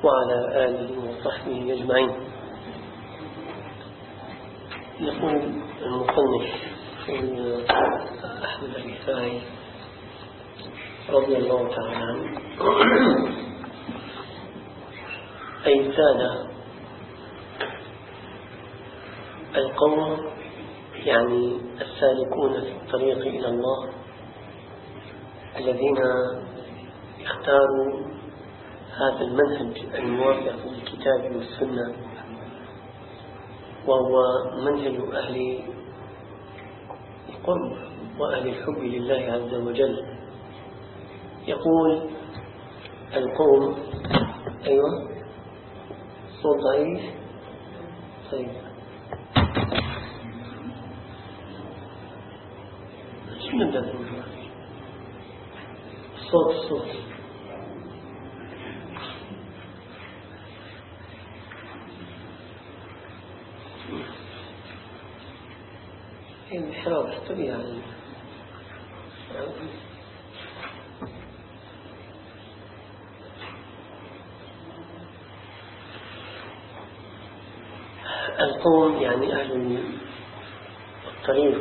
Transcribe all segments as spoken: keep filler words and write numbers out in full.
وعلى آله وصحبه أجمعين. يقول المصنف أحمد الرفاعي رضي الله تعالى عنه: أي السادة القوم، يعني السالكون في الطريق إلى الله، الذين اختاروا هذا المنهج الموافق للكتاب والسنة، وهو منهج أهل القرب وأهل الحب لله عز وجل. يقول القوم، أيوة صوت ضعيف، طيب شو نبدأ بالمجموعة؟ الصوت الصوت الانحراف طبيعي يعني. القوم يعني أهل الطريق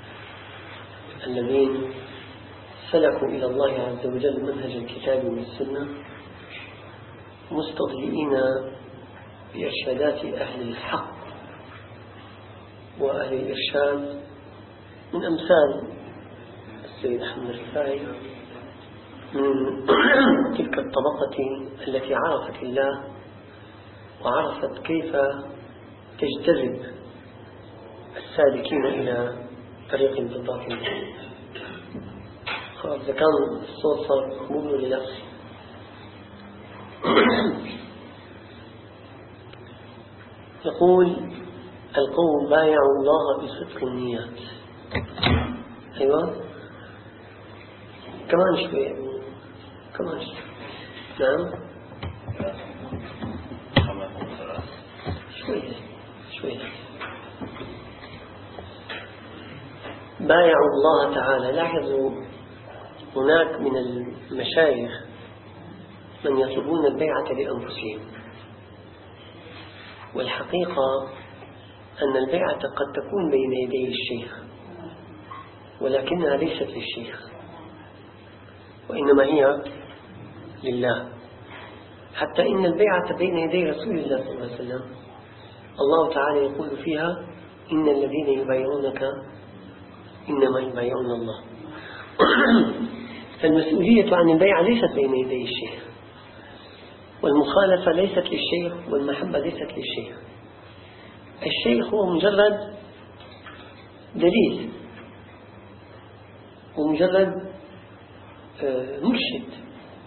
الذين سلكوا إلى الله عز وجل منهج الكتاب والسنة، مستضيئين بإرشادات أهل الحق وأهل الإرشاد، من أمثال السيد أحمد الرفاعي، من تلك الطبقة التي عرفت الله وعرفت كيف تجتذب السالكين إلى طريق الانضباط. خلاص إذا كان الصوت صار مقبول ولا لا؟ يقول القوم بايعوا الله بصدق النيات. أيوة كمان شوية كمان شوية نعم شوية شوية بايعوا الله تعالى. لاحظوا هناك من المشايخ من يطلبون البيعة لأنفسهم، والحقيقة أن البيعة قد تكون بين يدي الشيخ، ولكنها ليست للشيخ، وإنما هي لله. حتى إن البيعة بين يدي رسول الله صلى الله عليه وسلم الله تعالى يقول فيها: إن الذين يبايعونك إنما يبايعون الله. فالمسؤولية عن البيعة ليست بين يدي الشيخ، والمخالفة ليست للشيخ، والمحبة ليست للشيخ. الشيخ هو مجرد دليل ومجرد مرشد،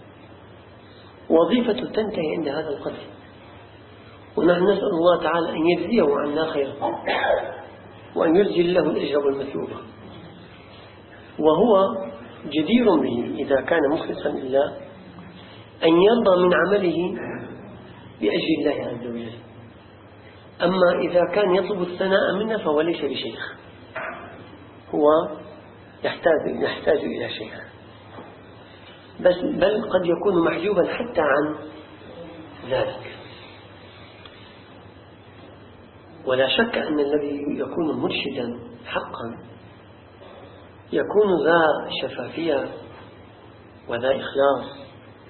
وظيفته تنتهي عند هذا القدر، ونحن نسأل الله تعالى أن يجزيه عنا خيرا، وأن يرجل له الأجر والمثوبة، وهو جدير به إذا كان مخلصا لله أن يرضى من عمله بأجل الله عز وجل. أما إذا كان يطلب الثناء منا فهو ليس بشيخ، هو يحتاج, يحتاج إلى شيخ، بس بل قد يكون محجوبا حتى عن ذلك. ولا شك أن الذي يكون مرشدا حقا يكون ذا شفافية وذا إخلاص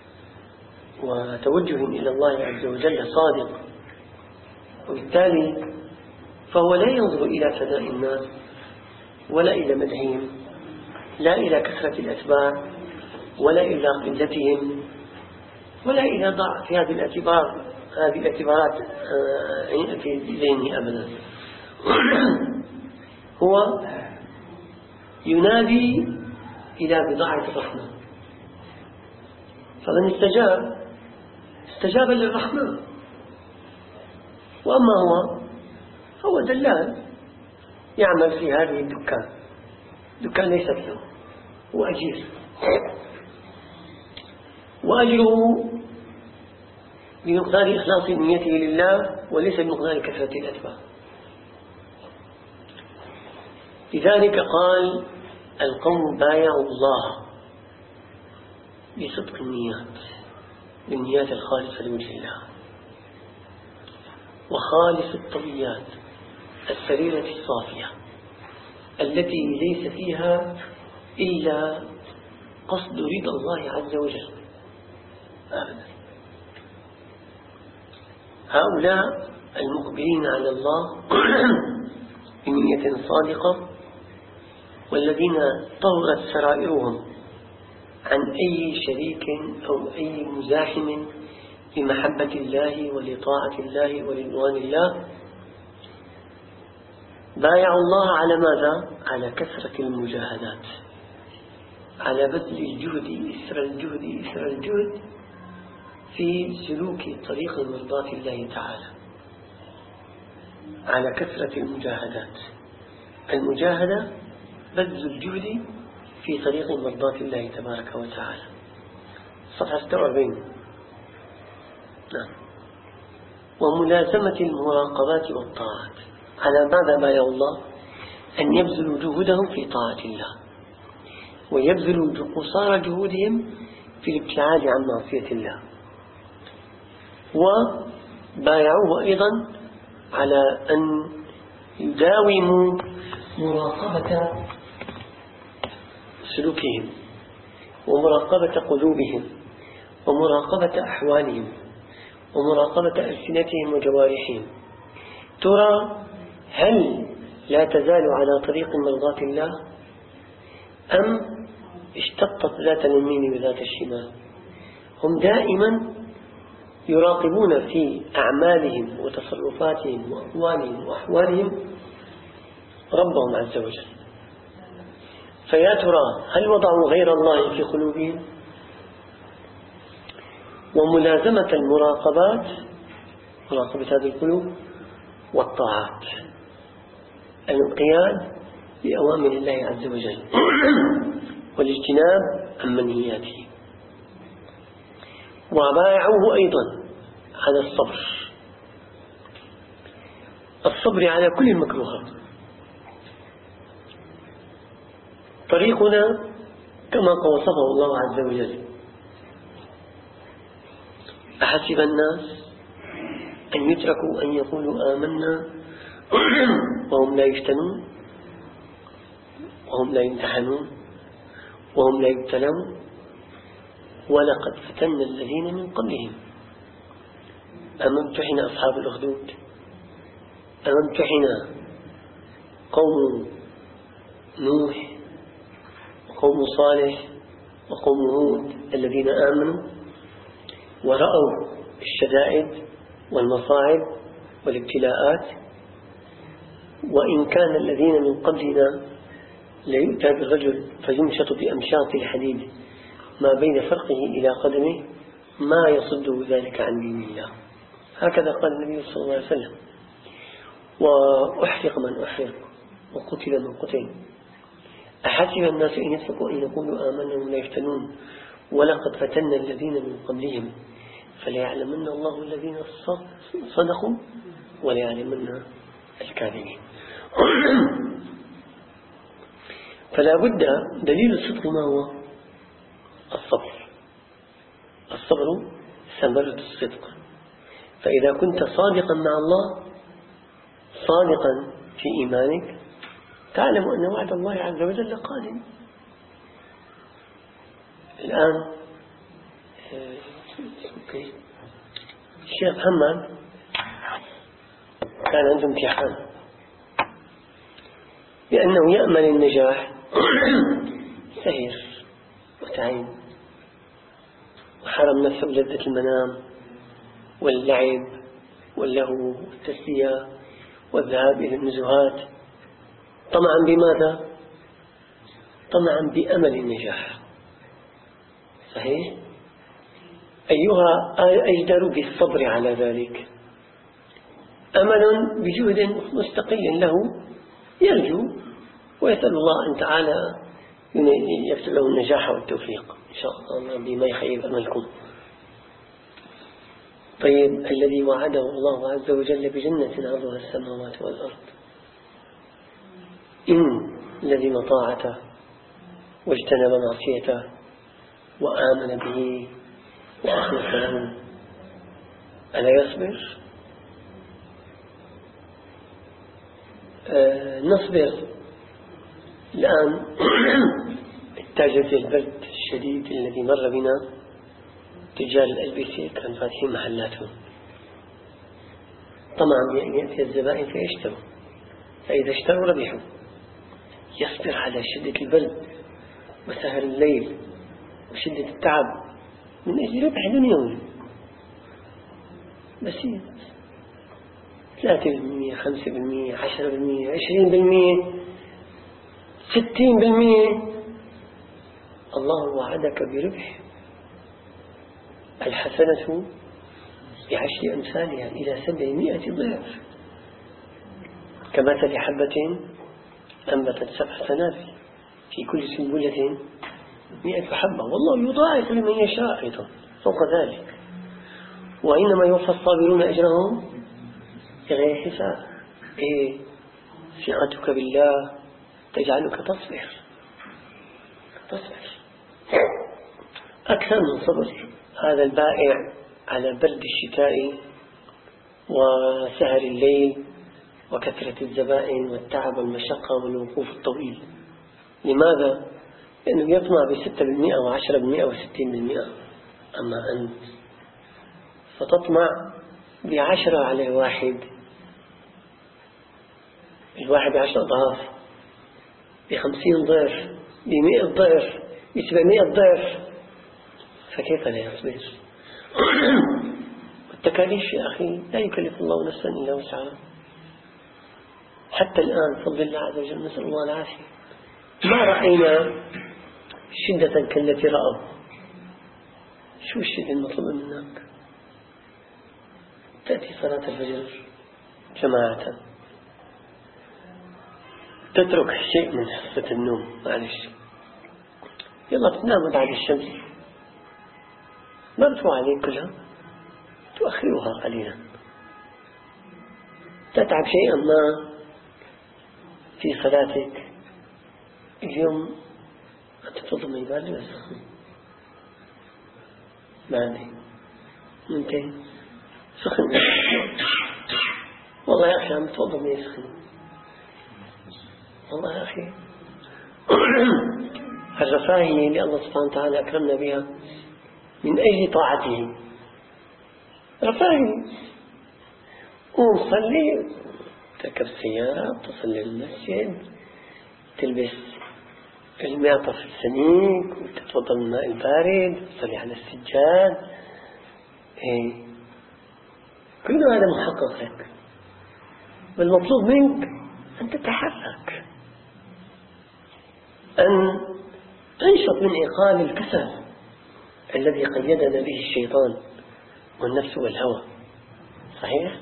وتوجه إلى الله عز وجل صادق، وبالتالي فهو لا ينظر إلى ثناء الناس ولا إلى مدحهم، لا إلى كثرة الأتباع ولا إلى قلتهم ولا إلى ضعف هذه الاعتبار هذه الاعتبارات في ذهنه أبدا. هو ينادي إلى بضاعة الرحمن، فمن استجاب استجاب للرحمن. وأما هو هو دلال يعمل في هذه الدكان، دكان ليست له، هو أجير، وأجره بمقدار إخلاص نيته لله وليس بمقدار كثرة الأتباع. لذلك قال القوم بايعوا الله بصدق النيات، بالنيات الخالصة لوجه الله. وخالص الطويات السريرة الصافية التي ليس فيها إلا قصد رضا الله عز وجل أبدا. هؤلاء المقبلين على الله بنية صادقة والذين طهرت سرائرهم عن أي شريك أو أي مزاحم لمحبة الله ولطاعة الله ورضوان الله بايعوا الله على ماذا؟ على كثرة المجاهدات، على بذل الجهد إسر الجهد إسر الجهد في سلوك طريق مرضاة الله تعالى، على كثرة المجاهدات. المجاهدة بذل الجهد في طريق مرضاة الله تبارك وتعالى. صفحة ستة وأربعين. نعم. وملازمة المراقبات والطاعات. على ماذا بايع الله؟ أن يبذلوا جهودهم في طاعة الله، ويبذلوا قصارى جهودهم في الابتعاد عن معصية الله. وبايعوه أيضا على أن يداوموا مراقبة سلوكهم ومراقبة قلوبهم ومراقبة أحوالهم ومراقبة ألسنتهم وجوارحهم. ترى هل لا تزال على طريق مرضاة الله أم اشتقت ذات اليمين وذات الشمال؟ هم دائما يراقبون في أعمالهم وتصرفاتهم وأقوالهم وأحوالهم ربهم عز وجل. فيا ترى هل وضعوا غير الله في قلوبهم؟ وملازمة المراقبات، مراقبة هذه القلوب والطاعات، الانقياد لأوامر الله عز وجل والاجتناب عن منهياته. وبايعوه أيضا على الصبر، الصبر على كل المكروهات. طريقنا كما وصفه الله عز وجل: أحسب الناس أن يتركوا أن يقولوا آمنا وهم لا يفتنون وهم لا يمتحنون وهم لا يبتلون ولقد فتنا الذين من قبلهم. أما امتحن أصحاب الأخدود، أما امتحن قوم نوح وقوم صالح وقوم هود الذين آمنوا ورأوا الشدائد والمصاعب والابتلاءات. وإن كان الذين من قبلنا ليؤتى بالرجل فيمشط بأمشاط الحديد ما بين فرقه إلى قدمه ما يصده ذلك عن دين الله. هكذا قال النبي صلى الله عليه وسلم: وأحرق من أحرق وقتل من قتل. أحسب الناس أن يتركوا أن يقولوا آمنا وهم لا يفتنون ولقد فتنا الذين من قبلهم فليعلمن الله الذين صدقوا وليعلمن الكاذبين. فلا بد دليل الصدق ما هو؟ الصبر. الصبر ثمرة الصدق. فإذا كنت صادقا مع الله، صادقا في إيمانك، تعلم أن وعد الله عز وجل قادم. الآن الشيخ محمد كان عنده امتحان لأنه يأمل النجاح، سهر وتعب وحرم نفسه لذة المنام واللعب واللهو والتسلية والذهاب إلى النزهات، طمعا بماذا؟ طمعا بأمل النجاح. صحيح؟ أيها أجدر بالصبر على ذلك؟ أمل بجهد مستقل له يرجو ويسأل الله أن تعالى يكتب له النجاح والتوفيق إن شاء الله بما يخيب أملكم. طيب، الذي وعده الله عز وجل بجنة عرضها السماوات والأرض، إن الذي طاعته واجتنب معصيته وآمن به وأخلص له ألا يصبر؟ آه نصبر الآن. التاجر البرد الشديد الذي مر بنا، تجار الألبسة كانوا فاتحين محلاتهم طمعا بأن يأتي الزبائن فيشتروا، فإذا اشتروا ربحوا. يصبر على شدة البرد وسهر الليل وشدة التعب من أجل ربح دنيوي بسيط، ثلاثة بالمئة، خمسة بالمئة، عشرة بالمئة، عشرين بالمئة، ستين بالمئة. الله وعدك بربح الحسنة بعشر أمثالها إلى سبعمائة ضعف، كمثل حبة أنبتت سبع سنابل في كل سنبلة مئة حبة، والله يضاعف لمن يشاء أيضا فوق ذلك. وإنما يوفى الصابرون أجرهم بغير حساب. إيه ثقتك بالله تجعلك تصبر تصبر أكثر من صبر هذا البائع على برد الشتاء وسهر الليل وكثرة الزبائن والتعب والمشقة والوقوف الطويل. لماذا؟ لأنه يطمع بستة بالمئة وعشرة بالمئة وستين بالمئة، أما أنت فتطمع بعشرة على واحد، الواحد بعشرة ضعف، بخمسين ضعف، بمئة ضعف، بسبعمائة ضعف، فكيف لا يصبر؟ والتكاليف يا أخي لا يكلف الله نفسا إلا وسعها. حتى الآن فضل الله عز وجل نسأل الله العافية ما رأينا شدة كالتي رأوا. شو الشيء المطلوب منك؟ تأتي صلاة الفجر جماعة، تترك شيء من حصة النوم، معلش يلا بتنام بعد الشمس، ما بتروح عليك كلها، تؤخرها قليلا، تتعب شيئا ما في صلاتك. اليوم أنت تفضل ما يبالي بس ما عندي منتهي سخن، والله يا أخي عم تفضل ما يسخن، والله يا أخي الرفاهية اللي الله سبحانه وتعالى أكرمنا بها من أجل طاعته رفاهية. قوم صلي، تركب السيارة، تصلي المسجد، تلبس المعطف السميك وتتوضا من الماء البارد، تصلي على السجاد، إيه. كل هذا محقق لك، والمطلوب منك أن تتحرك، أن تنشط من إيقاظ الكسل الذي قيدنا به الشيطان والنفس والهوى. صحيح؟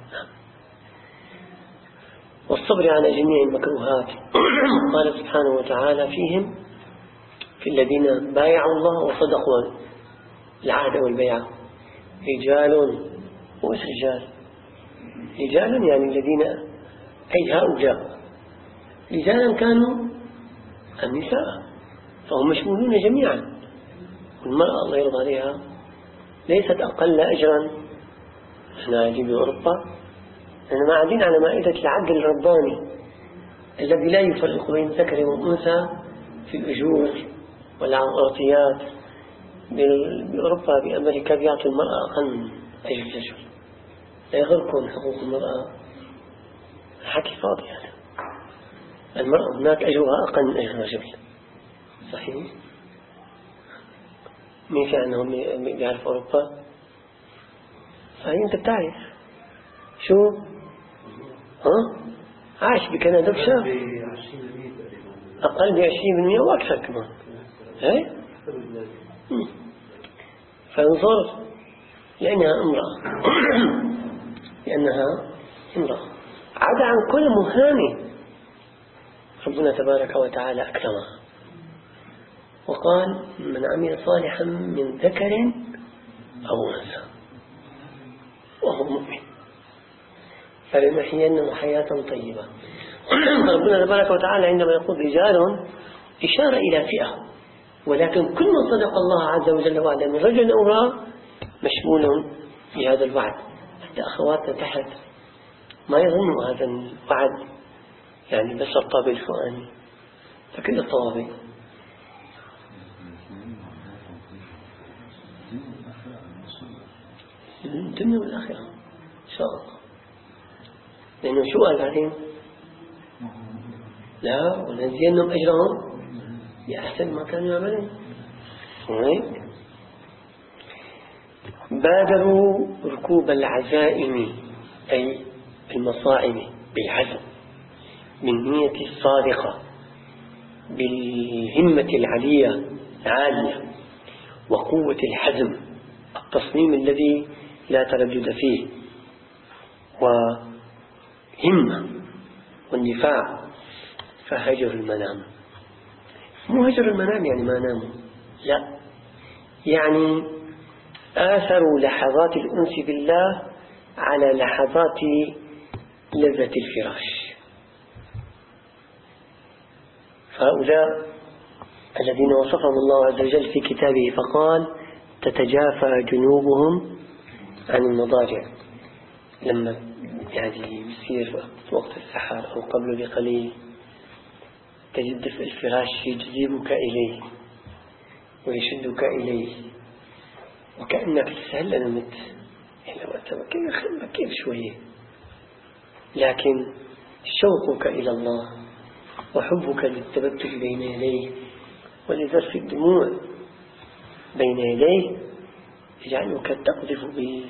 والصبر على جميع المكروهات. قال سبحانه وتعالى فيهم في الذين بايعوا الله وصدقوا العهد والبيعة رجال، وإيش رجال؟ رجال يعني الذين أي هؤلاء رجالا كانوا النساء، فهم مشمولون جميعا. والمرأة الله يرضى عليها ليست أقل أجرا. احنا قاعدين بأوروبا، احنا قاعدين على مائدة العدل الرباني الذي لا يفرق بين ذكر وأنثى في الأجور والعطيات. بأوروبا بأمريكا بيعطي المرأة أقل من أجر الرجل. لا يغركم حقوق المرأة، حكي فاضي هذا. المرأة هناك أجرها أقل من أجر الرجل. صحيح؟ مين في عنهم بيعرف أوروبا؟ صحيح أنت بتعرف شو؟ ها؟ عايش بكندا بشهر أقل بعشرين بالمئة وأكثر كمان. هاي؟ فانظر لأنها امرأة لأنها امرأة عدا عن كل مهانة ربنا تبارك وتعالى أكرمها وقال من عمل صالحا من ذكر أو أنثى وهو مؤمن فلنحيينه حياة طيبة. ربنا تبارك وتعالى عندما يقول رجال إشارة إلى فئة، ولكن كل من صدق الله عز وجل وعده من رجل أو امرأة مشمول في هذا الوعد. حتى أخواتنا تحت ما يظنوا هذا الوعد يعني بس الطابق الفوقاني، فكل الطوابق الدنيا والآخرة إن شاء الله. لأنه شو قال بعدين؟ لا ونجزينهم أجرهم بأحسن ما كانوا يعملون. بادروا ركوب العزائم أي المصائب بالعزم، بالنية الصادقة، بالهمة العالية العالية، وقوة الحزم، التصميم الذي لا تردد فيه، وهمة واندفاع. فهجر المنام، مو هجر المنام يعني ما ناموا، لا، يعني آثروا لحظات الأنس بالله على لحظات لذة الفراش. فهؤلاء الذين وصفهم الله عز وجل في كتابه فقال تتجافى جنوبهم عن المضاجع، لما يعني يصير وقت السحر أو قبل بقليل تجد دفء الفراش يجذبك إليه ويشدك إليه، وكأنك تسهل نمت إلى وقت كيف كيف شوية، لكن شوقك إلى الله وحبك للتبتل بين يديه ولذرف الدموع بين يديه يجعلك تقذف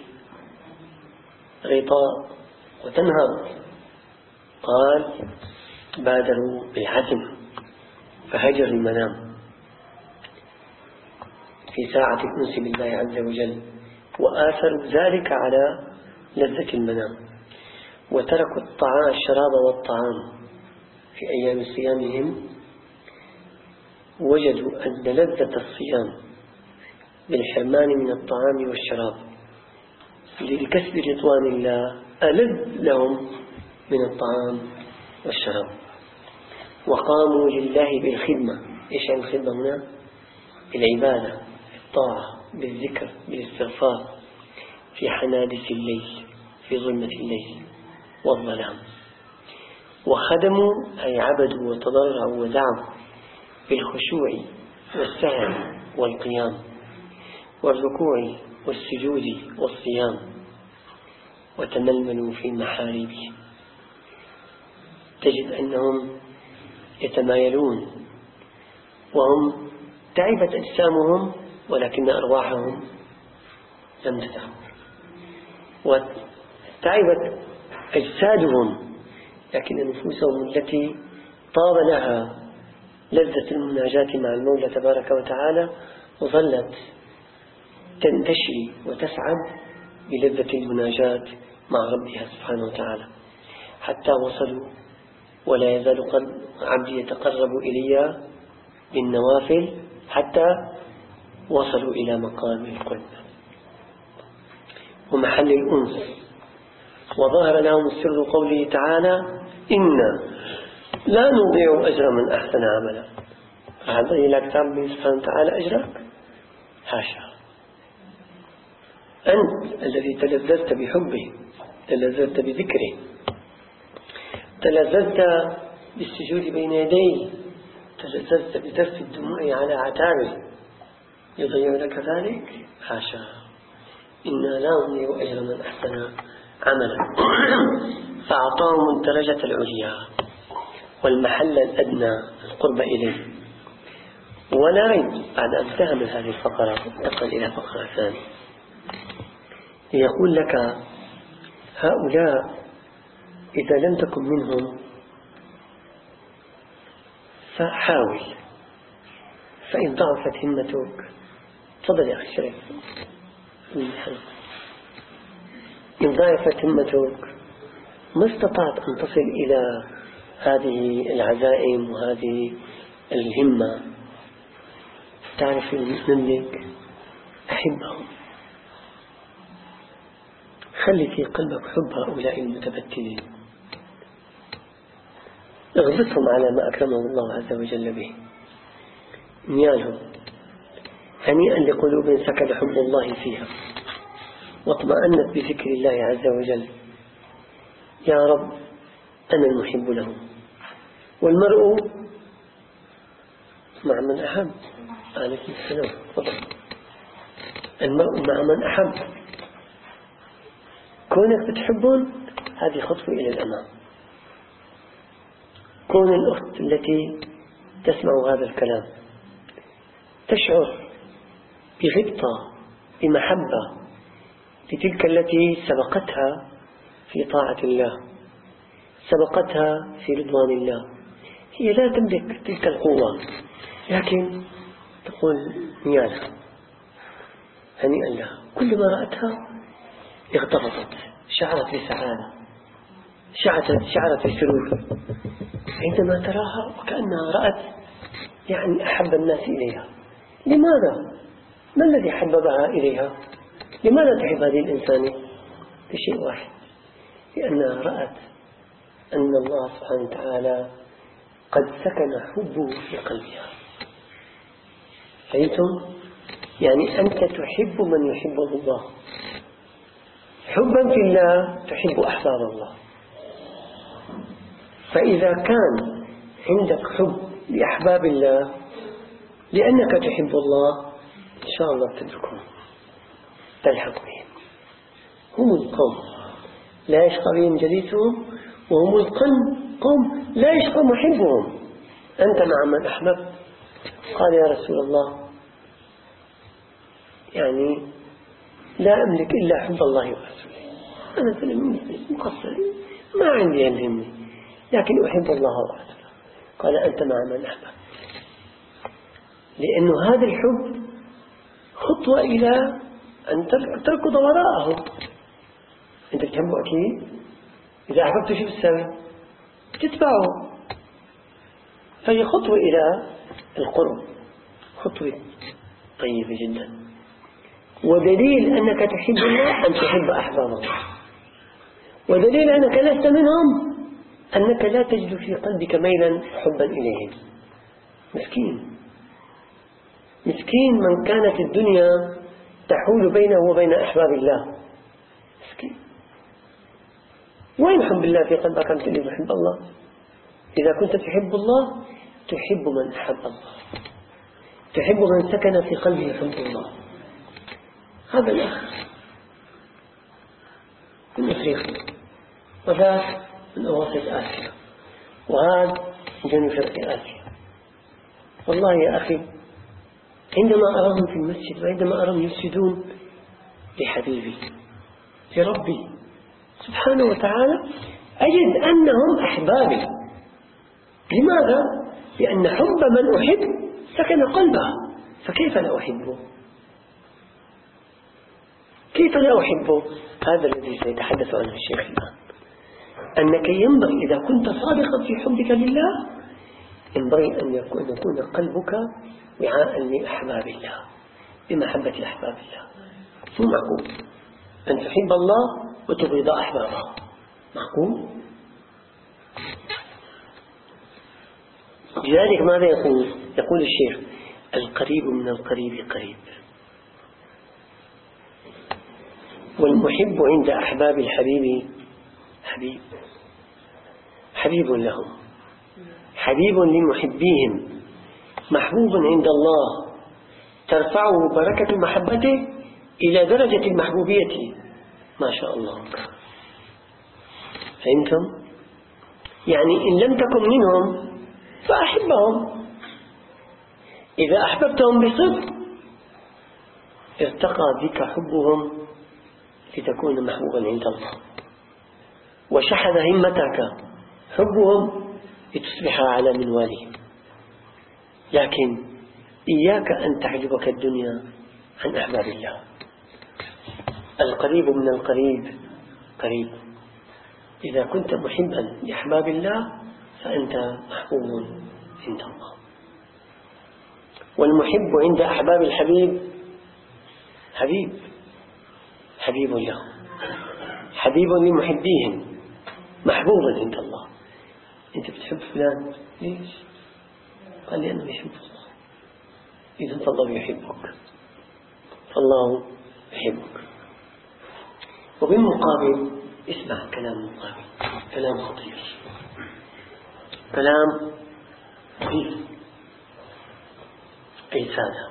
بغطاء وتنهض. قال بادروا بالعزم فهجر المنام في ساعة الأنس بالله عز وجل، وآثروا ذلك على لذة المنام، وتركوا الطعام الشراب والطعام في أيام صيامهم. وجدوا أن لذة الصيام بالحرمان من الطعام والشراب لكسب رضوان الله ألذ لهم من الطعام والشراب، وقاموا لله بالخدمة. إيش يعني الخدمة هنا؟ بالعبادة، بالطاعة، بالذكر، بالاستغفار في حنادس الليل، في ظلمة الليل والظلام. وخدموا أي عبدوا وتضرعوا ودعوا بالخشوع والسهر والقيام والركوع والسجود والصيام، وتململوا في محاربه. تجد أنهم يتمايلون وهم تعبت أجسامهم ولكن أرواحهم لم تتعب، وتعبت أجسادهم لكن نفوسهم التي طاب لها لذة المناجاة مع المولى تبارك وتعالى وظلت تنتشي وتسعد بلذة المناجاة مع ربها سبحانه وتعالى، حتى وصلوا ولا يزال قلب عبدي يتقرب إلي بالنوافل حتى وصلوا إلى مقام القرب ومحل الأنس. وظهر لهم السر قوله تعالى إنا لا نضيع أجر من أحسن عملا. فهذا إلى كتاب من سبحانه وتعالى أجرك؟ حاشا، أنت الذي تلذذت بحبه، تلذذت بذكره، تلذذت بالسجود بين يديه، تلذذت بترف الدموع على عتابه، يضيع لك ذلك؟ حاشا، إنا لا نضيع أجر من أحسن عملا. فأعطاهم الدرجة العليا والمحل الأدنى القرب إليه. ولا ريب بعد أن انتهى من هذه الفقرة انتقل إلى فقرة ثانية ليقول لك هؤلاء إذا لم تكن منهم فحاول، فإن ضعفت همتك تفضل يا أخي شريف، إن ضعفت همتك ما استطعت أن تصل إلى هذه العزائم وهذه الهمة، تعرف منك أحبهم، خلي في قلبك حب هؤلاء المتبتلين، اغبطهم على ما أكرمهم الله عز وجل به، نيالهم هنيئا لقلوب سكن حب الله فيها واطمأنت بذكر الله عز وجل. يا رب أنا المحب لهم والمرء مع من أحب. عليكم السلام. تفضل. المرء مع من أحب. كونك بتحبون هذه خطوة إلى الأمام. كون الأخت التي تسمع هذا الكلام تشعر بغبطة بمحبة لتلك التي سبقتها في طاعة الله، سبقتها في رضوان الله. هي لا تملك تلك القوة، لكن تقول نيالها هنيئا لها. كلما رأتها اغتبطت، شعرت بسعادة، شعرت شعرت بسرور عندما تراها، وكأنها رأت يعني أحب الناس إليها. لماذا؟ ما الذي حببها إليها؟ لماذا تحب هذه الإنسانة؟ بشيء واحد، لأنها رأت أن الله سبحانه وتعالى قد سكن حبه في قلبها. فهمتم؟ يعني أنت تحب من يحبه الله. حبا في الله تحب أحباب الله. فإذا كان عندك حب لأحباب الله لأنك تحب الله، إن شاء الله تدركهم، تلحق بهم. هم القوم لا يشقى بهم جليسهم، وهم القوم قوم لا يشقى محبهم. أنت مع من أحببت. قال يا رسول الله يعني لا أملك إلا حب الله ورسوله. أنا سلمي مقصر، ما عندي يلهمني، لكن أحب الله ورسوله. قال أنت مع من أحببت، لأن هذا الحب خطوة إلى أن تركض وراءه. أنت تحبه أكيد، إذا أحببته شو بتسوي؟ تتبعه. فهي خطوة إلى القرب، خطوة طيبة جدا. ودليل أنك تحب الله أن تحب أحباب الله، ودليل أنك لست منهم أنك لا تجد في قلبك ميلا حبا إليهم. مسكين مسكين من كانت الدنيا تحول بينه وبين أحباب الله. مسكين. وين حب الله في قلبك؟ أنت اللي تحب الله. إذا كنت تحب الله تحب من أحب الله، تحب من سكن في قلبه حب الله. هذا الأخ من أفريقيا، وذاك من أواسط آسيا، وهذا من جنوب شرق آسيا. والله يا أخي عندما أراهم في المسجد وعندما أراهم يسجدون لحبيبي لربي سبحانه وتعالى أجد أنهم أحبابي. لماذا؟ لأن حب من أحب سكن قلبه، فكيف لا أحبه؟ كيف لا أحبه؟ هذا الذي سيتحدث عنه الشيخ الآن. أنك ينبغي إذا كنت صادقا في حبك لله ينبغي أن يكون, يكون قلبك وعاء لأحباب الله، بمحبة أحباب الله. مو معقول أن تحب الله وتبغض أحبابه. معقول؟ لذلك ماذا يقول؟ يقول الشيخ القريب من القريب قريب، والمحب عند أحباب الحبيب حبيب، حبيب لهم، حبيب لمحبيهم، محبوب عند الله، ترفعه بركة محبته إلى درجة المحبوبية. ما شاء الله. فهمتم؟ يعني إن لم تكن منهم فأحبهم. إذا أحببتهم بصدق ارتقى بك حبهم لتكون محبوبا عند الله، وشحذ همتك حبهم لتصبح على منوالهم. لكن إياك أن تعجبك الدنيا عن أحباب الله. القريب من القريب قريب. إذا كنت محبا لأحباب الله فأنت محبوب عند الله. والمحب عند أحباب الحبيب حبيب، حبيب له، حبيب لمحبيهم، محبوب عند الله. أنت بتحب فلان ليش؟ قال لأنه يحب الله. إذا الله يحبك، فالله يحبك. وبالمقابل اسمع كلام مقابل، كلام خطير. كلام حديث. أي سادة،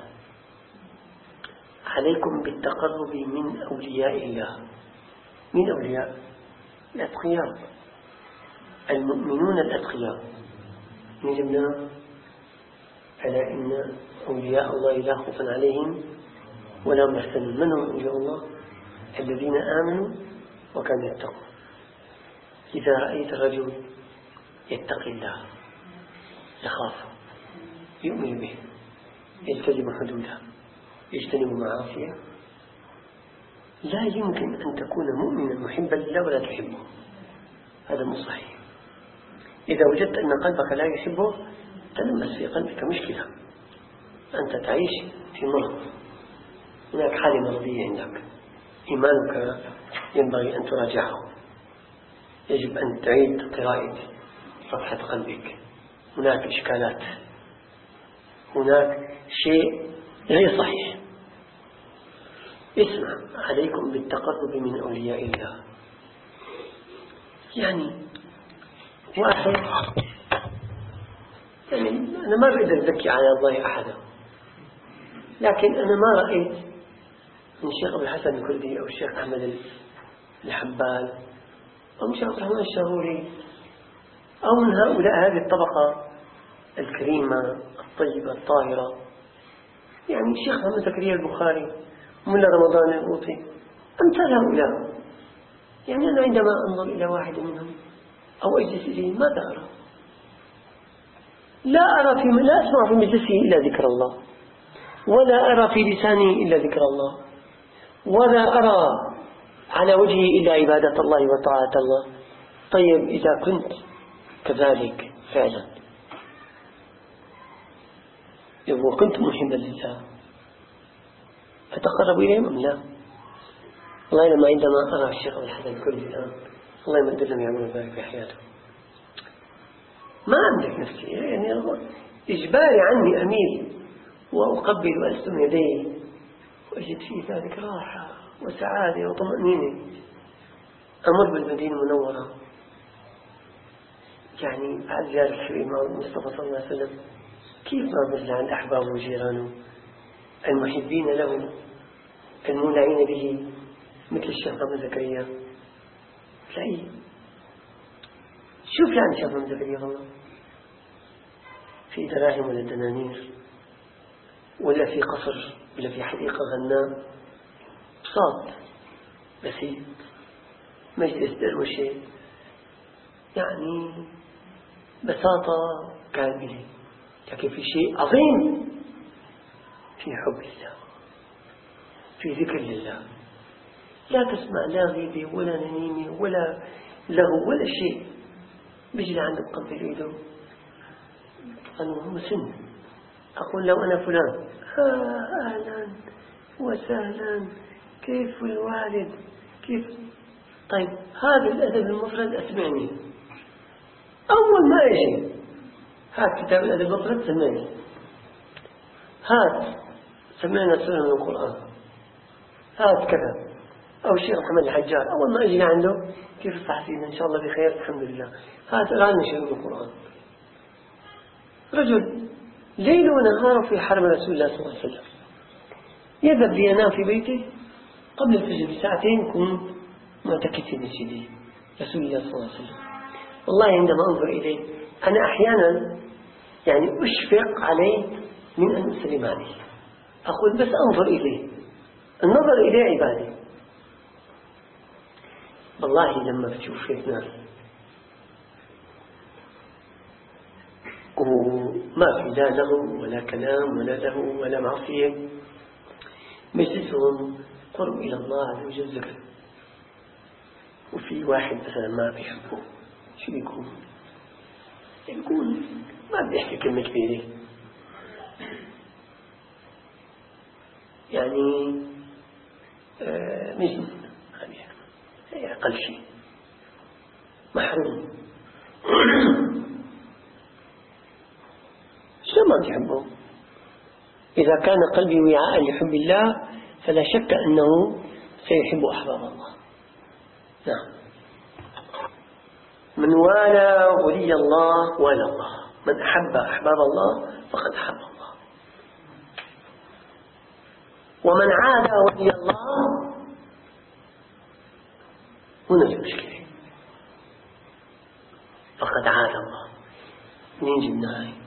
عليكم بالتقرب من أولياء الله. من أولياء؟ الأتقياء، المؤمنون الأتقياء. نجمنا ألا إن أولياء الله لا خوف عليهم ولا هم يحزنون. من هم أولياء الله؟ الذين آمنوا وكانوا يتقون. إذا رأيت الرجل يتقي الله، يخاف، يؤمن به، يلتزم حدوده، يجتنب معاصيه، لا يمكن أن تكون مؤمنا محبا لله ولا تحبه. هذا مو صحيح. إذا وجدت أن قلبك لا يحبه تلمس في قلبك مشكلة، أنت تعيش في مرض، هناك حالة مرضية عندك، إيمانك ينبغي أن تراجعه، يجب أن تعيد قراءة صفحة قلبك. هناك إشكالات، هناك شيء غير صحيح. اسمع، عليكم بالتقرب من أولياء الله. يعني واحد، يعني أنا ما أريد أزكي على الله أحدا، لكن أنا ما رأيت من الشيخ أبو الحسن الكردي أو الشيخ أحمد الحبال أو الشيخ عبد الرحمن الشاهوري أو من هؤلاء هذه الطبقة الكريمة الطيبة الطاهرة، يعني الشيخ محمد زكريا البخاري، ملا رمضان البوطي، أمثال هؤلاء. يعني أنا عندما أنظر إلى واحد منهم أو أجلس إليه ماذا أرى؟ لا أرى في لا أسمع في مجلسه إلا ذكر الله، ولا أرى في لسانه إلا ذكر الله، ولا أرى على وجهه إلا عبادة الله وطاعة الله. طيب إذا كنت كذلك فعلا، إذا كنت محبا لله أتقرب إليهم أم لا؟ والله لما عندما أرى الشيخ أبو الحسن الكردي الآن، الله يمد لهم يعملون ذلك في حياته، ما أملك نفسي، يعني إجباري عني أميل وأقبل وأسلم يديه وأجد في ذلك راحة وسعادة وطمأنينة. أمر بالمدينة المنورة، يعني بعد زيارة الحبيب المصطفى صلى الله عليه وسلم، كيف ما بزل عن أحبابه وجيرانه المحبين له المولعين به مثل الشيخ محمد زكريا. تلاقيه شوف يعني الشيخ محمد زكريا والله في دراهم ولا دنانير ولا في قصر ولا في حديقة غناء، بساط بسيط، مجلس دروشة، يعني بساطة كاملة، لكن في شيء عظيم، في حب الله، في ذكر لله. لا تسمع لا غيبة ولا نميمة ولا لهو ولا شيء. بيجي عند مقبل ايده قالوا هو سن، أقول لو أنا فلان، آه أهلا وسهلا، كيف الوالد كيف. طيب هذا الأدب المفرد أسمعني أول ما يجي، هات كتاب الأدب المفرد سمعني، هات سمعنا سورة من القرآن، هات كذا، أو الشيخ محمد الحجار أول ما أجي عنده كيف الصحفيين إن شاء الله بخير الحمد لله، هات أغاني شيء من القرآن. رجل ليل ونهار في حرم رسول الله صلى الله عليه وسلم، يذهب لينام في بيته قبل الفجر بساعتين يكون معتكف في مسجد رسول الله صلى الله عليه وسلم. والله عندما أنظر إليه أنا أحيانا يعني أشفق عليه من أن أسلم عليه، أقول بس أنظر إليه، النظر إليه عبادة. والله لما بتشوف شيء ناس وما في لا لغو ولا كلام ولا لهو ولا معصية، مجلسهم قرب إلى الله عز وجل ذكر، وفي واحد مثلا ما بيحبه شو بيكون؟ يقول ما بدي أحكي كلمة كبيرة، يعني آه مجنون، هي أقل شيء محروم. شو ما تحبه؟ إذا كان قلبي وعاء لحب الله فلا شك أنه سيحب أحباب الله. نعم. من والى ولي الله والى الله، من أحب أحباب الله فقد أحب الله، ومن عاد ولي الله. هنا المشكلة، فقد عاد الله. منين جبنا هاي؟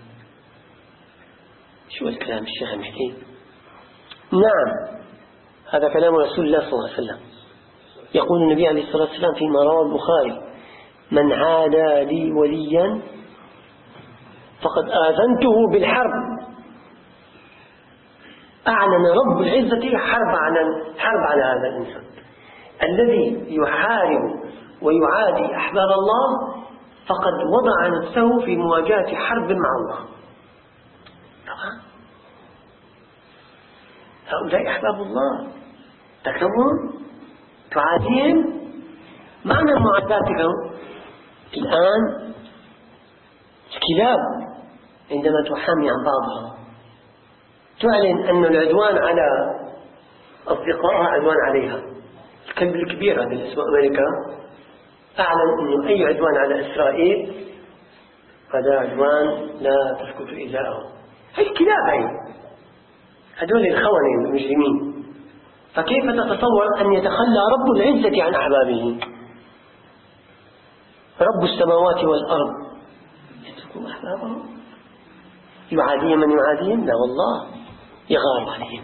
شو الكلام الشيخ المحكي؟ نعم، هذا كلام رسول الله صلى الله عليه وسلم. يقول النبي عليه الصلاة والسلام فيما رواه البخاري: من عادى لي وليا فقد آذنته بالحرب. أعلن رب العزة حرب على حرب على هذا الإنسان الذي يحارب ويعادي أحباب الله، فقد وضع نفسه في مواجهة حرب مع الله. طبعا هؤلاء أحباب الله، تكلمون تعاديهم. معنى معاداتهم الآن الكلاب عندما تحامي عن بعضها تعلن أن العدوان على أصدقائها عدوان عليها. الكلب الكبير هذا اللي اسمه أمريكا أعلن أنه أي عدوان على إسرائيل هذا عدوان لا تسكت إزاءه. هاي الكلاب هاي، هذول الخونة المجرمين. فكيف تتصور أن يتخلى رب العزة عن أحبابه، رب السماوات والأرض، يتركوا أحبابهم يعادي من يعاديهم؟ لا والله، يغار عليهم،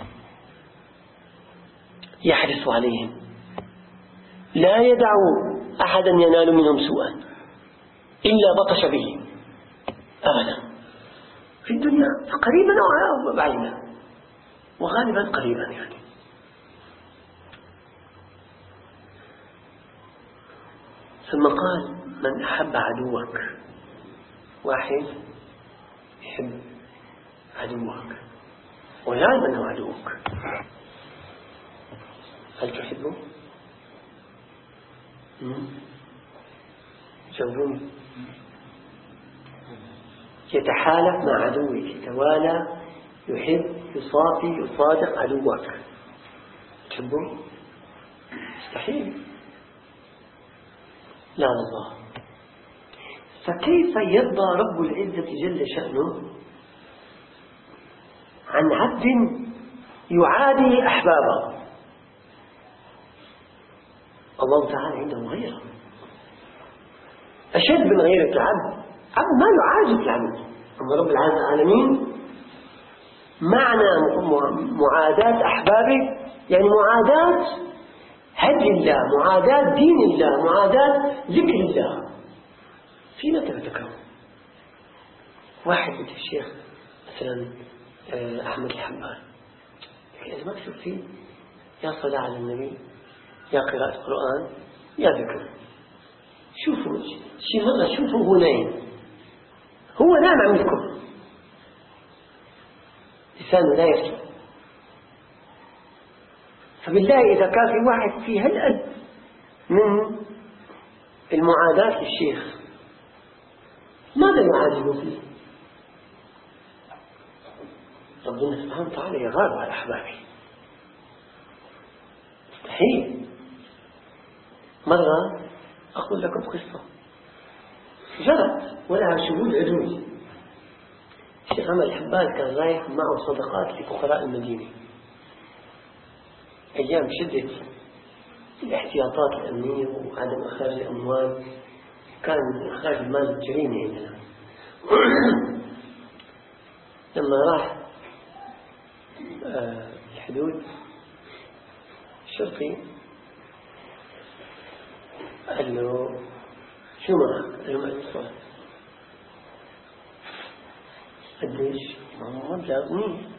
يحرص عليهم، لا يدع أحدا ينال منهم سوءا إلا بطش به أبدا في الدنيا، قريبا أو بعيدا، وغالبا قريبا يعني. ثم قال: من أحب عدوك. واحد يحب عدوك ويعلم أنه عدوك، هل تحبه؟ جاوبوني. يتحالف مع عدوك، يتوالى، يحب، يصافي، يصادق عدوك، تحبه؟ مستحيل. لا والله. فكيف يرضى رب العزة جل شأنه عن عبد يعادي أحبابه؟ الله تعالى عنده غيره أشد من غيرة العبد. عبد ما يعاجز العبد، أما رب العالمين معنى معاداة أحبابه يعني معاداة هدي الله، معاداة دين الله، معاداة ذكر الله. فينا تتكلم واحد مثل الشيخ مثلا أحمد الحنبال، إذا ما تشوف فيه يا صلاة على النبي، يا قراءة القرآن، يا ذكر. شوفوا شي مرة، شوفوا هو نايم، هو نام عم يذكر، لسانه لا يفتح. فبالله إذا كان في واحد فيه هالقد من المعاداة للشيخ، ماذا يعادله فيه؟ ربنا سبحانه وتعالى يغار على أحبابه. مستحيل. مرة أقول لكم قصة جرت ولها شهود عدول. الشيخ أحمد الحنبال كان رايح معه صدقات لفقراء المدينة أيام شدة الاحتياطات الأمنية وعدم إخراج الأموال، كان إخراج المال جريمة عندنا. لما راح آه الحدود الشرطي قال له: شو معك؟ قال له: معي مصروف. قديش؟ مبلغ منيح.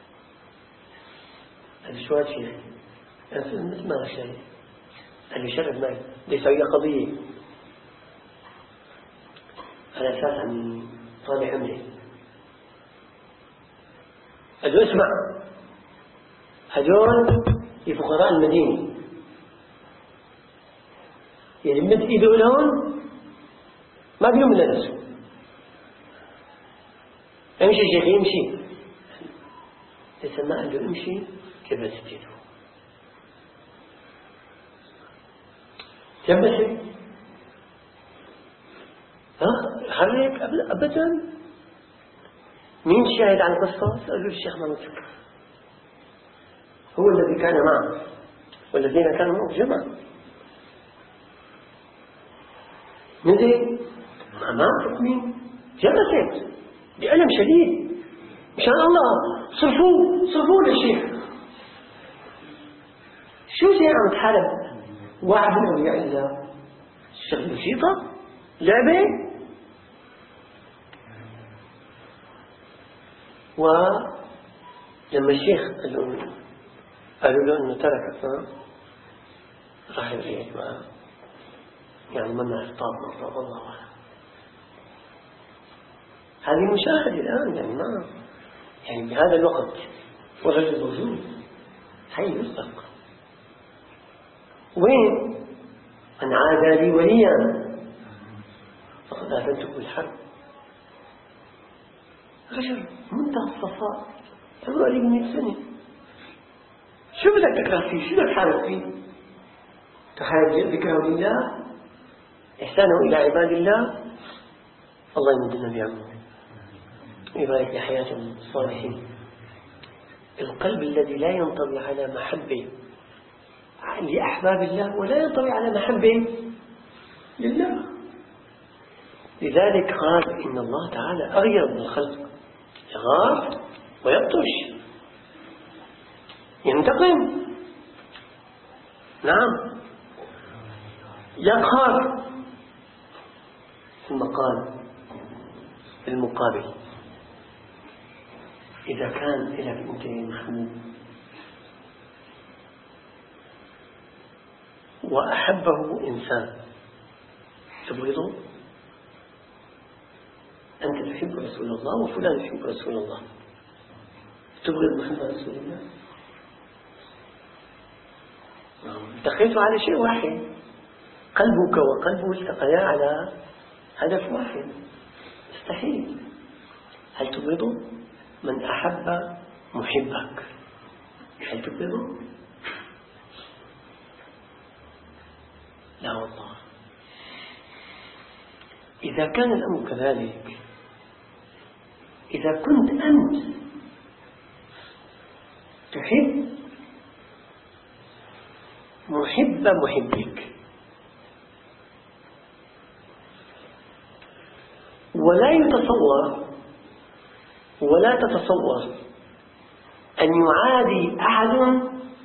قال له: شو هذا الشيء؟ قال: مثل ما شيء. قال له: شرب معي، بدي اسوي قضية على أساس عن طالع عمري. قال له: اسمع، هدول لفقراء المدينة، يعني مد إيده لهم ما بيهم لنسوا. امشي شيخي امشي. لسه ما قال له امشي كبس جيده، كبس. ها حرك أبدا. مين شاهد على القصة؟ قالوا الشيخ محمد سكر هو الذي كان معه والذين كانوا معه جمع. نزل أمام مين؟ جلست بألم شديد مشان الله صرفوه صرفوه للشيخ. شو زي عم تحارب واحد من أولياء الله؟ الشيخ بسيطة لعبة. ولما الشيخ قالوا له أنه ترك راح يرجع معه يعني ما نعرف طاب مرة والله أعلم. هذه مشاهدة الآن يعني ما يعني بهذا الوقت والرجل موجود حي يصدق. وين من عاد لي وليا فقد آذنته بالحرب. رجل منتهى الصفاء عمره قريب من مئة سنة. شو بدك تكره فيه؟ شو بدك تحارب فيه؟ تحارب ذكره لله إحسانه إلى عباد الله. الله يمدنا بعمره ويبارك لحياة الصالحين. القلب الذي لا ينطوي على محبة لأحباب الله ولا ينطوي على محبة لله. لذلك قال إن الله تعالى أغير من الخلق يغار ويبطش ينتقم. نعم يقهر. ثم قال المقابل إذا كان لك أنت محبوب وأحبه إنسان تبغضه. أنت تحب رسول الله وفلان يحب رسول الله تبغض محبة رسول الله. التقيتوا على شيء واحد قلبك وقلبه التقيا على هدف واحد مستحيل. هل تبغضه؟ من أحب محبك هل تبغضه؟ لا والله. إذا كان الأمر كذلك إذا كنت أنت تحب محب محبك ولا يتصور ولا تتصور أن يعادي أحد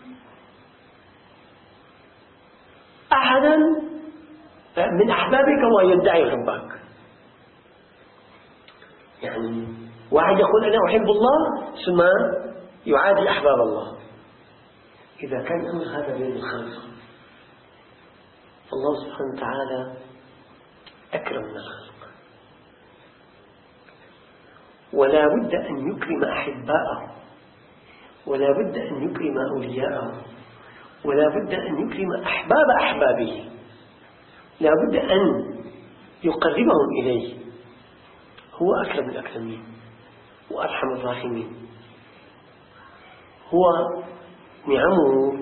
أحدا من أحبابك ويدعي حبك. يعني واحد يقول أنا أحب الله ثم يعادي أحباب الله. إذا كان أمر هذا بين الخلق الله سبحانه وتعالى أكرم من الخلق ولا بد أن يكرم أحباءه ولا بد أن يكرم أولياءه ولا بد أن يكرم أحباب أحبابه. لا بد أن يقربهم إليه. هو أكرم الأكرمين وأرحم الراحمين. هو نعمه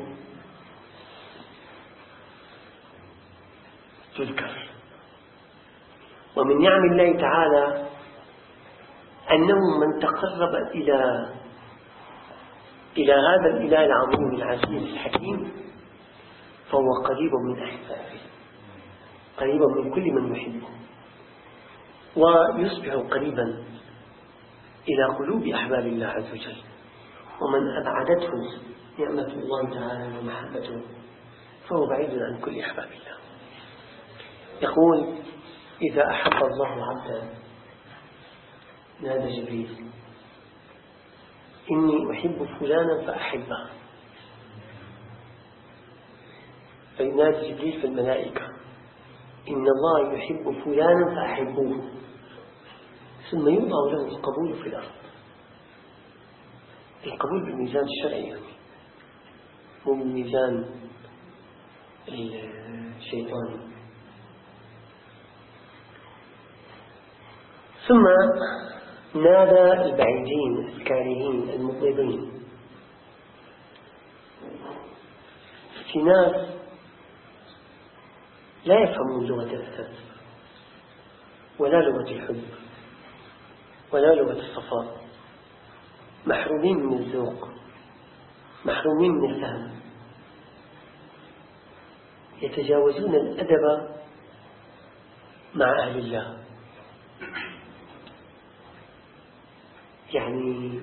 تذكر. ومن نعم الله تعالى أنه من تقرب إلى إلى هذا الإله العظيم العزيز الحكيم فهو قريب من أحبابه قريب من كل من يحبه ويصبح قريبا إلى قلوب أحباب الله عز وجل. ومن أبعدته نعمة الله تعالى ومحبته فهو بعيد عن كل أحباب الله. يقول إذا أحب الله عبدا نادى جبريل إني أحب فلانا فأحبه فينادي جبريل في الملائكة إن الله يحب فلانا فأحبوه ثم يوضع له القبول في الأرض. القبول بالميزان الشرعي يعني مو بالميزان الشيطاني. ثم نادى البعيدين الكارهين المبغضين. في ناس لا يفهمون لغة الأسد ولا لغة الحب ولا لغة الصفاء، محرومين من الذوق، محرومين من الفهم، يتجاوزون الأدب مع أهل الله. يعني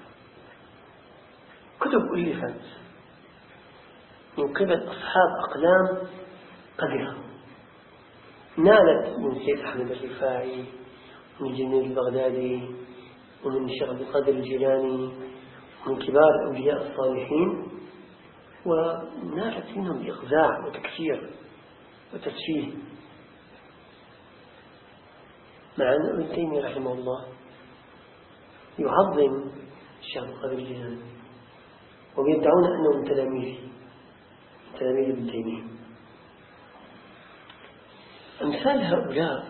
كتب ألفت من قبل أصحاب أقلام قذرة نالت من سيد أحمد الرفاعي ومن جنيد البغدادي ومن الشيخ عبد القادر الجيلاني ومن كبار الأولياء الصالحين، ونالت منهم إخزاع وتكفير وتسفيه، مع أن ابن تيمية رحمه الله يعظم الشيخ عبد القادر الجيلاني ويدعون أنهم تلاميذ تلاميذ ابن تيمية. أمثال هؤلاء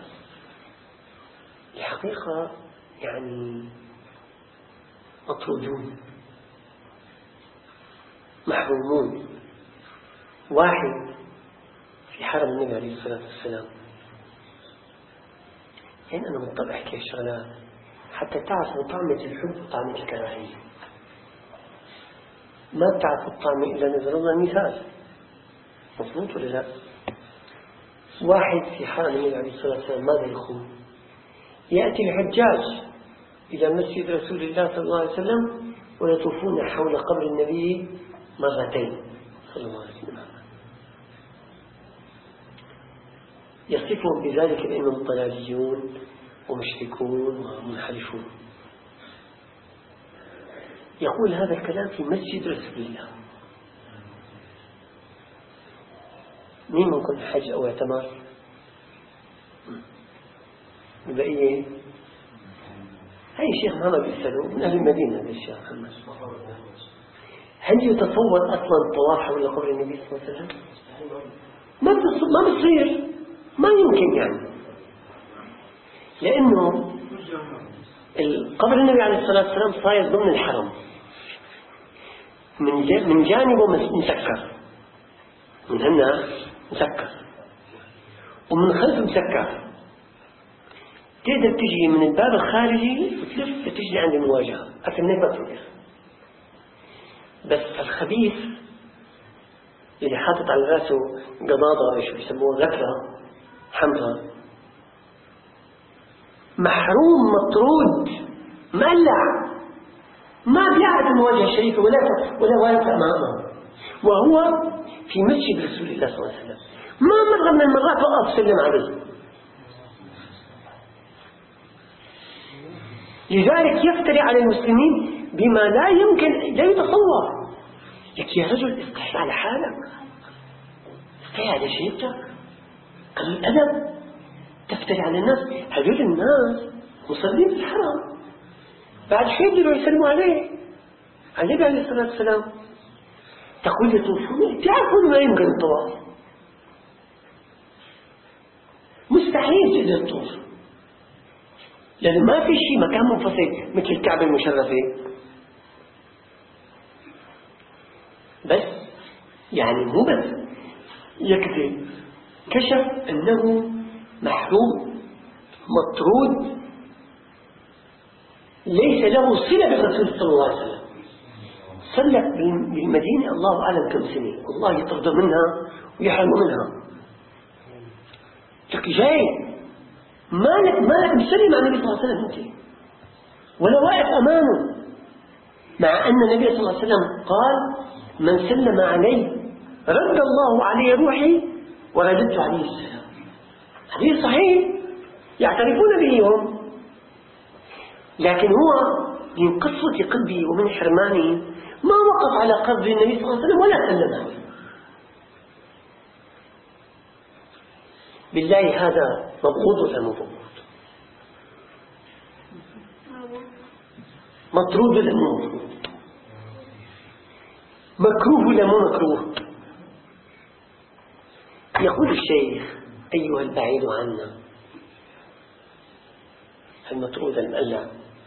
الحقيقة يعني مطرودون محرومون. واحد في حرم النبي عليه الصلاة والسلام، يعني أنا مضطر أحكي الشغلات حتى تعرفوا طعمة الحب وطعمة الكراهية. ما بتعرفوا الطعمة إلا نزل الله مثال، مظبوط ولا لا؟ واحد في حرم النبي عليه الصلاة والسلام ماذا يقول؟ يأتي الحجاج إلى مسجد رسول الله صلى الله عليه وسلم ويطوفون حول قبر النبي مرتين صلى الله عليه وسلم، يصفهم بذلك بأنهم ضلاليون ومشركون ومنحرفون. يقول هذا الكلام في مسجد رسول الله. مين ممكن حج أو اعتمار؟ البقية هاي الشيخ محمد بيسأله من أهل المدينة. هذا الشيخ محمد هل يتصور أصلا الطواف حول قبر النبي صلى الله عليه وسلم؟ ما ما بصير، ما يمكن يعني، لأنه قبر النبي عليه الصلاة والسلام صاير ضمن الحرم، من من جانبه مسكر، من هنا مسكر ومن خلفه مسكر. تقدر تجي من الباب الخارجي وتلف تجي عند المواجهة، لكن ما بتروح. بس الخبيث اللي حاطط على راسه قضاضة ايش بيسموها غترة حمراء محروم مطرود مقلع، ما بيعرف المواجهة الشريفة ولا ولا واقف أمامه، وهو في مسجد رسول الله صلى الله عليه وسلم. ما مرة من المرات وقف سلم عليه. لذلك يفتري على المسلمين بما لا يمكن لا يتصور. لك يا رجل استحي على حالك، استحي على شيبتك، قل الأدب، تفتري على الناس. هذول الناس مصلين في الحرم، بعد شيء يقدروا يسلموا عليه على النبي عليه الصلاة والسلام. تقول يطوفون، تعرفون ما يمكن الطواف، مستحيل تقدر تطوف، لأن ما في شيء مكان منفصل مثل الكعبة المشرفة. بس يعني مو بس يكذب، كشف أنه محروم مطرود ليس له صلة بالرسول صلى الله عليه وسلم. صلت بالمدينة الله أعلم كم سنة، والله يطرد منها ويحرم منها. لك جاي مالك مالك مسلم عن النبي صلى الله عليه وسلم انت، ولا واقف أمامه، مع أن النبي صلى الله عليه وسلم قال من سلم علي رد الله علي روحي ورددت عليه السلام. حديث صحيح يعترفون به هم، لكن هو من قسوة قلبه ومن حرمانه ما وقف على قبر النبي صلى الله عليه وسلم ولا سلم عليه. بالله هذا مبغوض ولا مبغوض؟ مطرود ولا مو مطرود؟ مكروه ولا مو مكروه؟ يقول الشيخ أيها البعيد عنا المطرود المقلع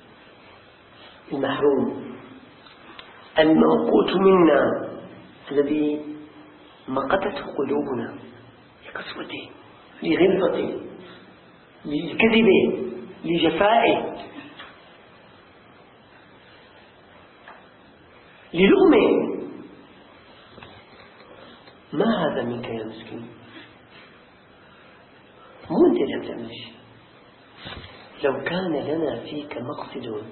المحروم الموقوت منا الذي مقتته قلوبنا لقسوته لغلظته لكذبه، لجفائه، للؤمه. ما هذا منك يا مسكين؟ مو أنت اللي تعمل شيء. لو كان لنا فيك مقصد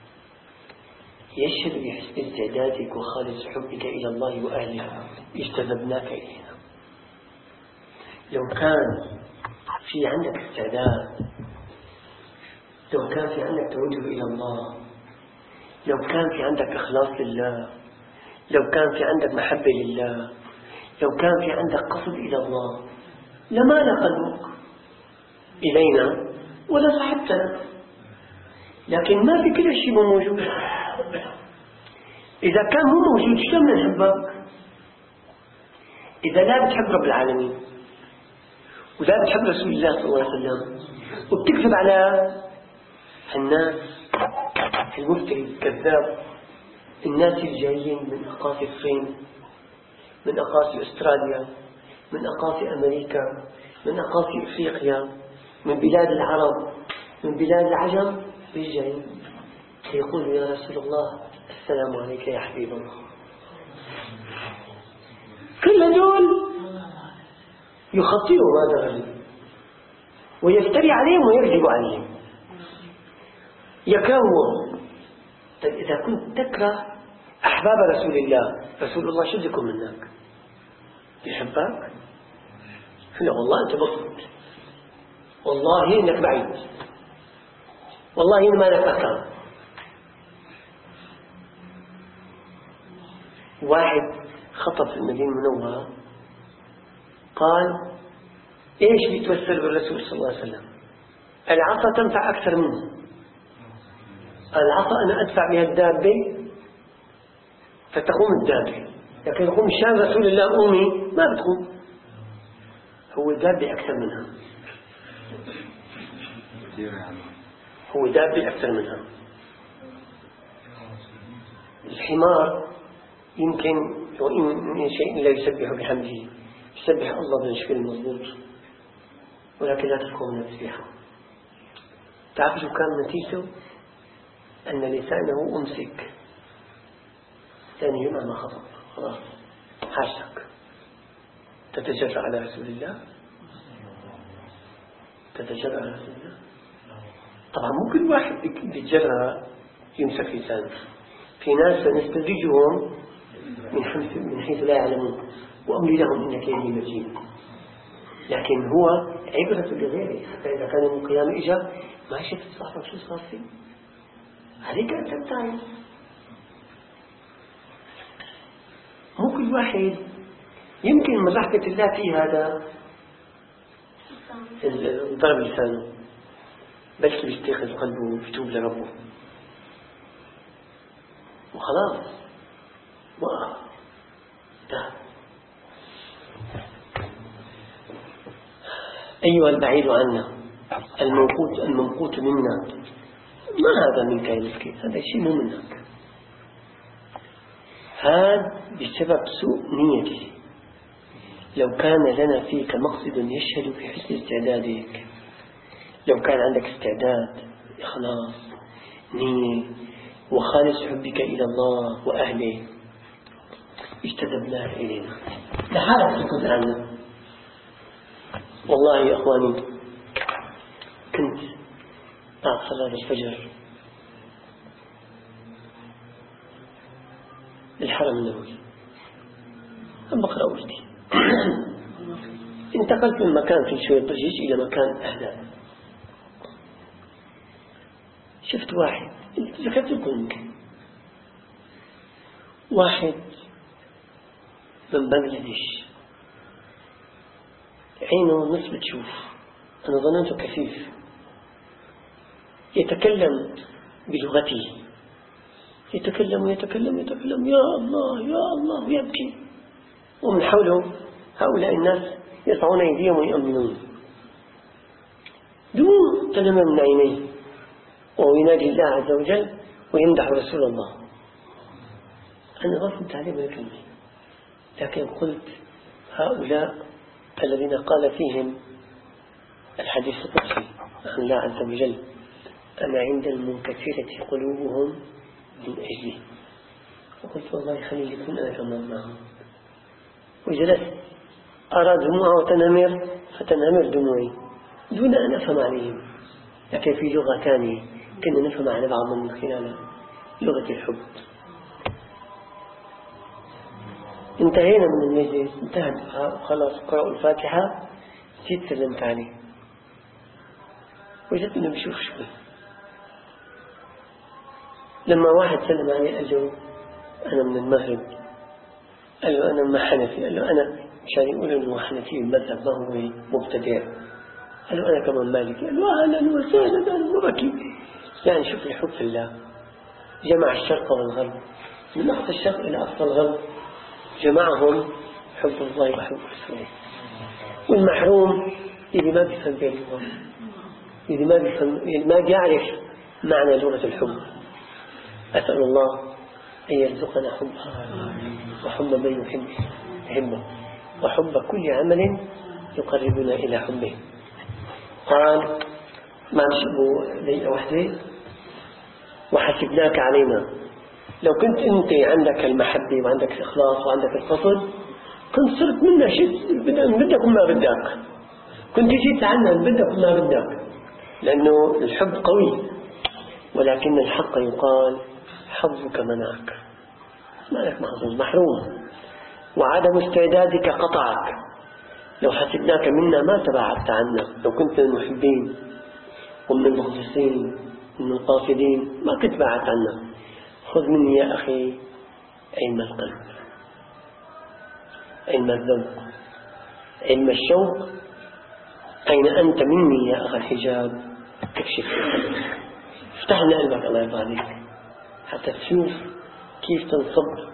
يشهد بحسن استعدادك وخالص حبك إلى الله وأهله اجتذبناك إلينا. لو كان في عندك استعداد، لو كان في عندك توجه إلى الله، لو كان في عندك إخلاص لله، لو كان في عندك محبة لله، لو كان في عندك قصد إلى الله، لمال قلبك إلينا ولا صحبتنا. لكن ما في كل شيء موجود. إذا كان هو موجود شلون نحبك؟ إذا لا بتحب رب العالمين ولا بتحب رسول الله صلى الله عليه وسلم وبتكذب على الناس، المفتري الكذاب، الناس الجايين من أقاصي الصين، من أقاصي أستراليا، من أقاصي أمريكا، من أقاصي إفريقيا، من بلاد العرب، من بلاد العجم، بيجايين يقول يا رسول الله السلام عليك يا حبيب الله. كل هذول يخطئوا هذا الرجل ويفتري عليهم ويكذب عليهم، يكون. طيب إذا كنت تكره أحباب رسول الله، رسول الله شو بدكم منك؟ يحبك؟ لا والله أنت بسيط، والله إنك بعيد، والله إن ما لك مكان. واحد خطب في المدينة المنورة قال إيش بيتوسل بالرسول صلى الله عليه وسلم؟ العصا تنفع أكثر منه. العصا أنا أدفع بها الدابة فتقوم الدابة، لكن يقوم شان رسول الله أمي ما بتقوم، هو دابة أكثر منها، هو دابة أكثر منها. الحمار يمكن وإن من شيء لا يسبح بحمده، يسبح الله بشكل مضبوط، ولكن لا تفقهون تسبيحه. تعرف شو كان نتيجته؟ أن لسانه أمسك، ثاني يوم ما خطب خلاص حاشك. تتجرأ على رسول الله؟ تتجرأ على رسول الله؟ طبعا مو كل واحد بيتجرأ يمسك لسانه. في ناس سنستدرجهم من حيث من حيث لا يعلمون وأملي لهم إن كيدي متين. لكن هو عبرة لغيره، حتى إذا كان يوم القيامة إجا ما شفت صاحبك شو صار فيه، عليك أن تبتعد. مو كل واحد يمكن من رحمة الله في هذا ضرب لسانه، بلكي بيستيقظ قلبه ويتوب لربه وخلاص وانتهى. أيها البعيد عنا الموقوت الممقوت منا، ما هذا منك يا مسكين؟ هذا شيء مو منك، هذا بسبب سوء نيتي. لو كان لنا فيك مقصد يشهد بحسن استعدادك، لو كان عندك استعداد، إخلاص، نية، وخالص حبك إلى الله وأهله، اجتذبناه إلينا. لحالك تكون عنا. والله يا أخواني كنت بعد صلاة الفجر الحرم النبوي أم بقرأ وردي انتقلت من مكان في شوية ضجيج إلى مكان أهدى. شفت واحد ذكرت لكم يمكن واحد من بنغلاديش، عينه نص بتشوف، أنا ظننته كفيف، يتكلم بلغته، يتكلم ويتكلم ويتكلم يا الله يا الله ويبكي، ومن حوله هؤلاء الناس يرفعون أيديهم ويؤمنون دون تلمم من عينيه، وهو ينادي الله عز وجل ويمدح رسول الله. أنا غفلت عليه من الكلمة، لكن قلت هؤلاء الذين قال فيهم الحديث القدسي عن الله عز وجل: أنا عند المنكسرة قلوبهم من أجلي. وقلت والله خليل يكون أنا كمان معهم. وجلست أرى دموعه تنهمر فتنهمر دموعي دون أن أفهم عليهم. لكن في لغة ثانية كنا نفهم على بعض من خلالها، لغة الحب. انتهينا من المجلس، انتهت خلاص، قرأوا الفاتحة، جيت سلمت عليه وجدت انه بشوف شوي. لما واحد سلم عليه قال له أنا من المغرب، قال له أنا ما حنفي، قال له أنا مشان يقول إنه حنفي المذهب ما هو مبتدع، قال له أنا كمان مالكي، قال له أهلا وسهلا أهلا وبكي. يعني شوف الحب في الله جمع الشرق والغرب، من أقصى الشرق إلى أقصى الغرب جمعهم حب الله وحب رسوله. والمحروم اللي ما بيفهم بين اللغة، اللي ما بيفهم، اللي ما بيعرف معنى لغة الحب، أسأل الله أن يرزقنا حبها وحب من يحب يحبه وحب كل عمل يقربنا إلى حبه. قال ما نشبه ليلة واحدة: وحسبناك علينا. لو كنت أنت عندك المحبة وعندك الإخلاص وعندك القصد كنت صرت منا شيء بدك وما بدك، كنت جيت عنا بدك وما بدك، لأنه الحب قوي. ولكن الحق يقال: حظك منعك، ما لك محظوظ، محروم، وعدم استعدادك قطعك. لو حسبناك منا ما تبعدت عنا، لو كنت من المحبين ومن المخلصين ومن القاصدين ما كنت بعدت عنا. خذ مني يا أخي علم القلب، علم الذوق، علم الشوق. أين أنت مني يا أخي الحجاب؟ اكشف قلبك، افتح لنا قلبك الله يرضى عليك حتى تشوف كيف تنصب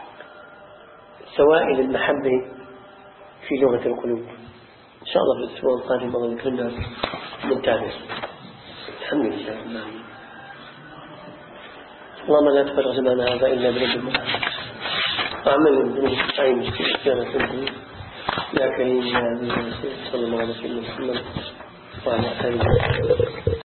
سوائل المحبة في لغة القلوب. إن شاء الله بالأسبوع القادم الله يكرمنا من تابع. الحمد لله. اللهم لا تفرغ زمانا هذا إلا برب وعمل الذنوب عين استغفار سنه يا كريم يا عزيز صلى الله عليه وسلم محمد وعلى آله